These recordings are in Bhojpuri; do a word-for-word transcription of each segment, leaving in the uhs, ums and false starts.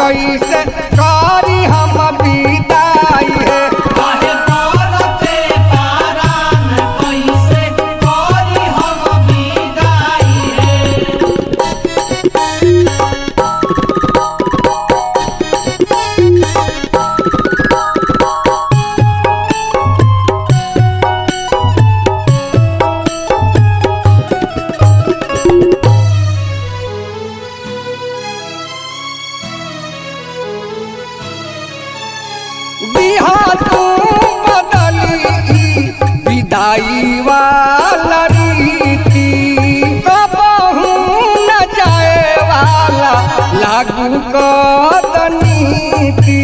कैसे करी हम विदाई है। काहे परते पारान कैसे करी हम विदाई है। बिहा तू बदली विदाई वाला रीति कबहू न जाए वाला लागू कदनीति।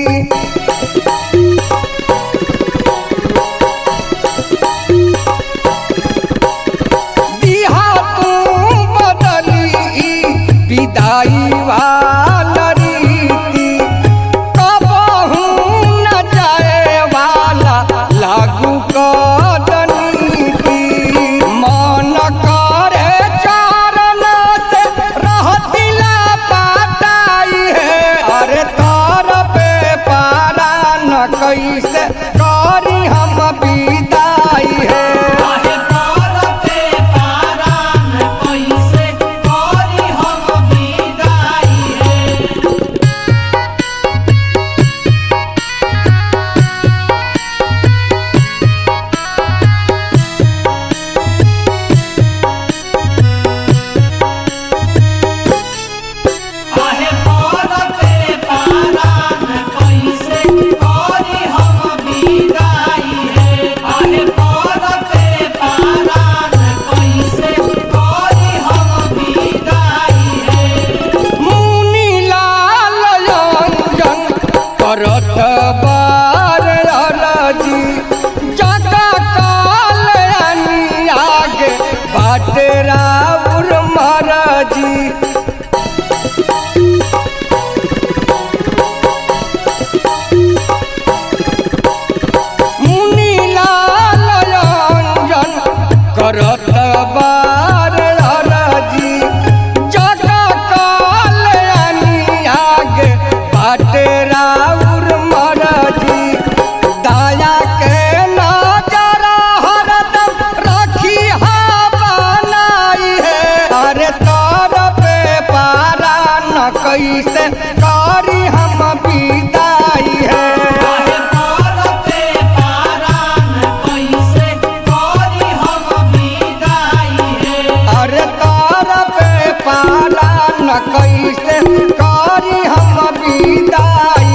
बिहा तू बदली विदाई वाला रीति कबहू न जाए वाला लागू कदनीति। मन करे चरण से रहतिला पाताई है। अरे तर पे पारा न कैसे करी हम विदाई है। काहे परते पारान कैसे करी हम विदाई है। काहे परते पारान कैसे करी हम विदाई है। काहे परते पारान कैसे करी हम विदाई है। मुनि लाल अंजन करत बार अरजी जगा काल अनी आगे बाटे राउर महाराजी। मुनि लाल अंजन करत बार अरजी जगा काल अनी आगे बाटे राउर महाराजी। दया के नजर हरदम रखी हा बनाई है। अरे तर पे पारा न कैसे करी हम विदाई है। काहे परते पारान कैसे करी हम विदाई है। अरे तर पे पारा न कैसे करी हम विदाई